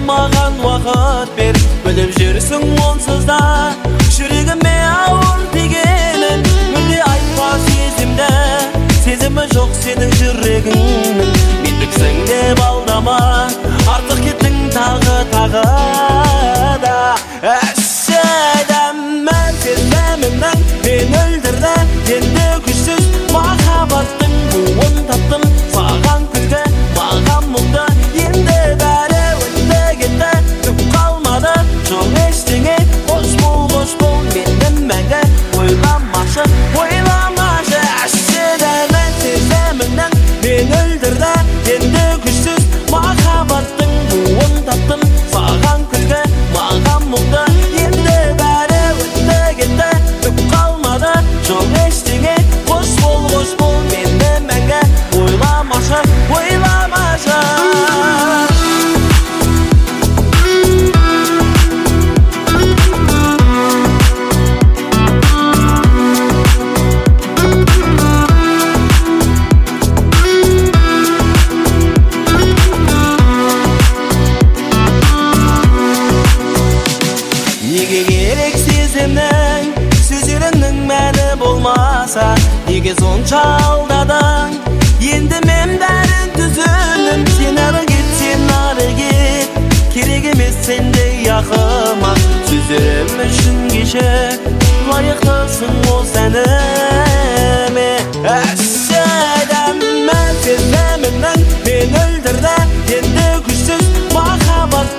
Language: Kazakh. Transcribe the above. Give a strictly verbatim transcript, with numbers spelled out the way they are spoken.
маған уақыт бер, біліп жүрсің онсыз да жүрегіме ауыр тигенін, мүлде айтпа сезімді, сезімі жоқ сенің жүрегіңнің. Мендіксің деп алдама, артық кеттің тағы тағы да. Әші адаммен сезімімнің мен өлдірді, енді күшсіз махаббаттың буын таптым. Саған күлкі, маған мұңды, енді бәрі өтті кетті, түк қалмады, жоқ ештеңе. Қош бол, қош бол, мені мәңгі ойламашы, ойламашы. Әші адаммен сезімімнің мен өлдірді, енді күшсіз махаббаттың буын таптым. Саған күлкі, маған мұңды, енді бәрі өтті кетті, түк қалмады, жоқ ештеңе. Қош бол, қош бол, мені мәңгі ойламашы, ойламашы. Неге керек сезімнің, сөздеріңнің мәні болмаса, неге сонша алдадың? Енді мен бәрін түзіндім, сен ары кет, сен ары кет, керек емес сендей ақымақ. Сөздерім үшін кешір, лайықтысың осы әніме. Әші адаммен сезімімнің мен өлдірді, енді күшсіз махаббат